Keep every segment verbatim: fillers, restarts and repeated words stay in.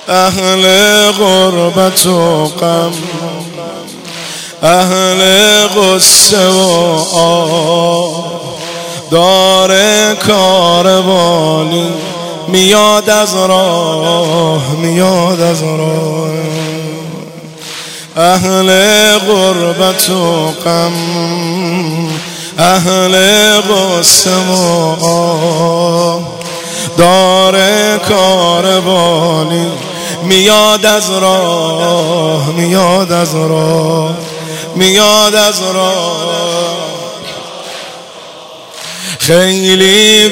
اهل غربت و غم، اهل غصه و آه، داره کاروانی میاد از راه، میاد از راه. اهل غربت و غم، اهل غصه و آه، داره کاروانی میاد از راه، میاد از راه، میاد از راه. خیلی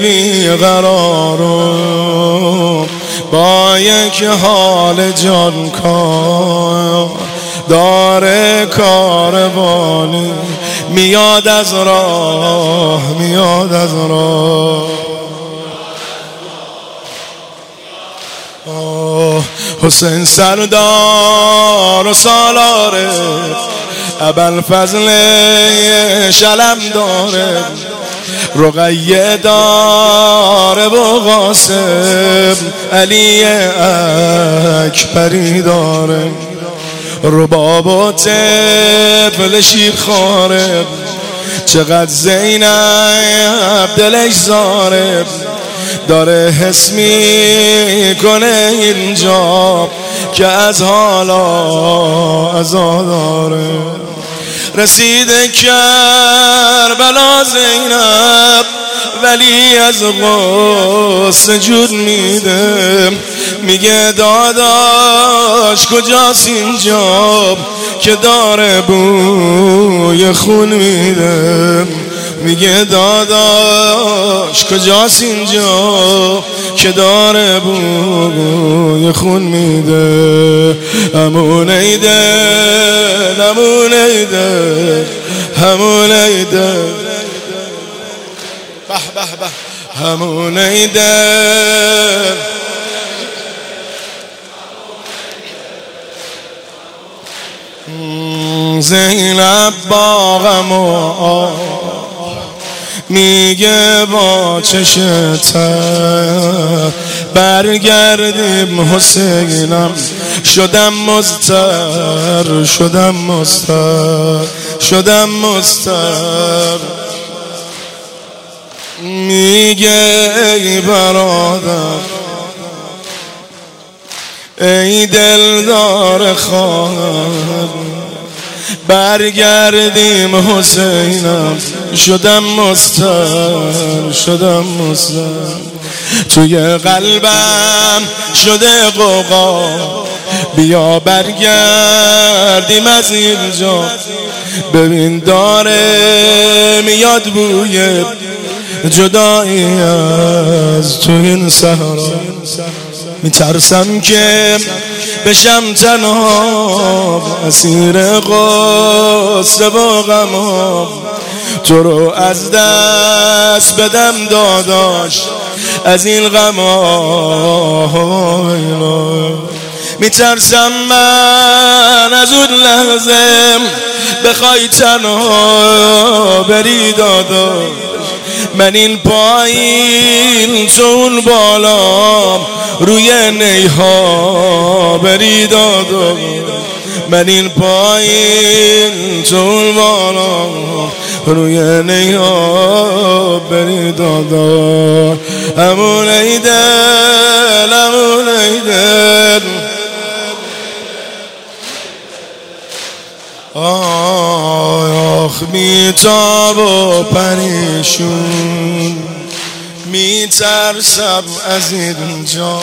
بیقرارم با یک حال جان کار، داره کاروانی میاد از راه، میاد از راه. حسین سردار و سالاره، ابوالفضل شلم داره، رقیه داره و قاسم علی اکبری داره، رباب و طفل شیرخواره، چقدر زینب دلش زاره، داره حس میکنه اینجا که از حالا عزا داره. رسیده کربلا زینب ولی از غصه جود میده، میگه داداش کجاست اینجا که داره بوی خون میده، میگه داداش کجاست اینجا که داره بوی خون میده. همون ایده، همون ایده، همون ایده، به به به، همون ایده. زینب با غم و آه میگه با چشت برگردیم حسینم، شدم مضطر، شدم مضطر، شدم مضطر. میگه ای برادر، ای دلدار خواهر، برگردیم حسینم، شدم مضطر، شدم مضطر. توی قلبم شده قوقا، بیا برگردیم از اینجا، ببین داره میاد بوی جدایی از تو این صحرا. میترسم که بشم تنها، اسیر غصه و غم، تو رو از دست بدم داداش از این غم. میترسم من از اون لحظه بخوای تنها بری داداش، من این پایین تو اون بالا روی نیها بری دادا، من این پایین تو اون بالا روی نیها بری دادا. همون ایدن، همون ایدن، آخ بیتاب و پریشون، میترسم از اینجا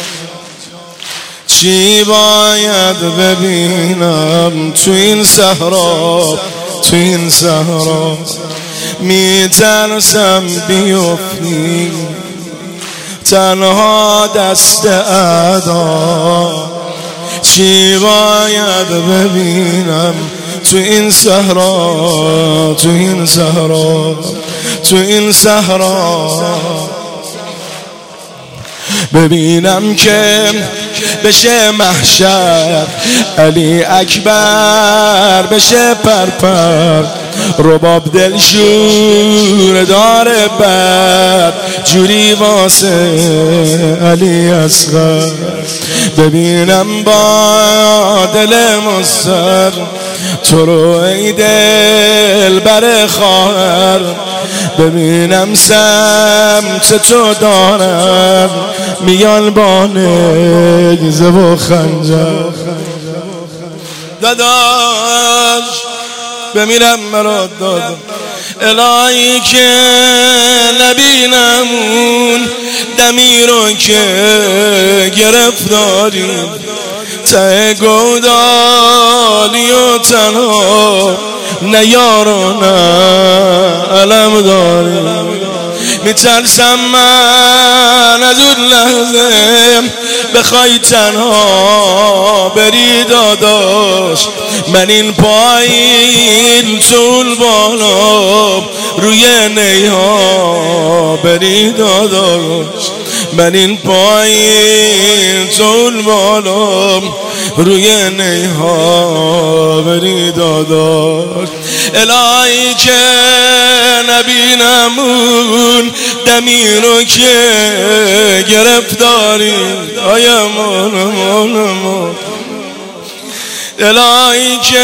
چی باید ببینم تو این صحرا، تو این صحرا. میترسم بیفتی تنها دست اعدا، چی باید ببینم تو این صحرا، تو این صحرا، تو این صحرا. ببینم که بشه محشر، علی اکبر بشه پرپر، رباب دل شور داره بد جوری واسه علی اصغر. ببینم با دل مستر تو رو ای دل بر خواهر، ببینم سمت تو دارم میان با نیزه و خنجر. داداش بمیرم مرا داد الهی که نبینمون دمی رو که گرفتاری ته گودالی و تنها نه یار و نه علم داری. میترسم من از اون لحظه بخوای تنها بری داداش، من این پایین طول بالا روی نیها بری داداش، من این پایین طول بالا روی نیها بری داداش. الهی که نبینمون دمی رو که گرفتاری آیا مول مول مول. الهی که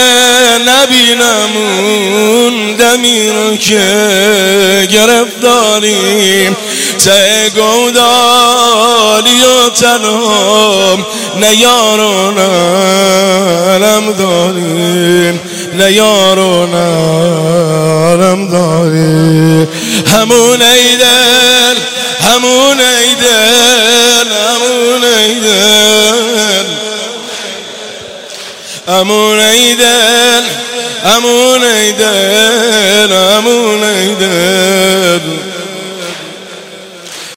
نبینمون دمی رو که گرفتاریم ته گودالی و تنها نه یار و نه علم داریم، نه یار و نه علم داریم. همون ای دل همون ای دل همون ای دل همون ای دل همون ای دل همون ای دل